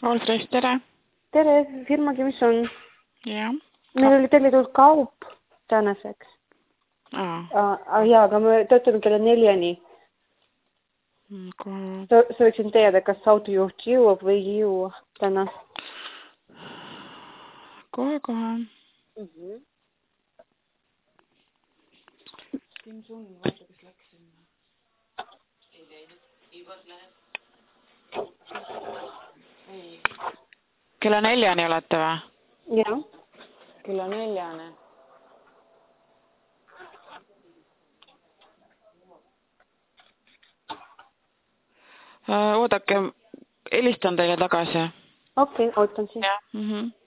Olfres, tere! Tere, firmagi, mis on? Jah. Meil oli tellitud kaup tänaseks. Jaa, aga me töötame kella 4-ni. Sooviksin teada, kas autojuht jõuab või ei jõua täna. Kohe. Simson, vaata, kes läks sinna. Ei teinud. Ivar läheb. Ei. Kella 4-ni olete või? Jah. Kella 4-ni. Oodake, helistan teile tagasi. Okei, ootan siis. Jah.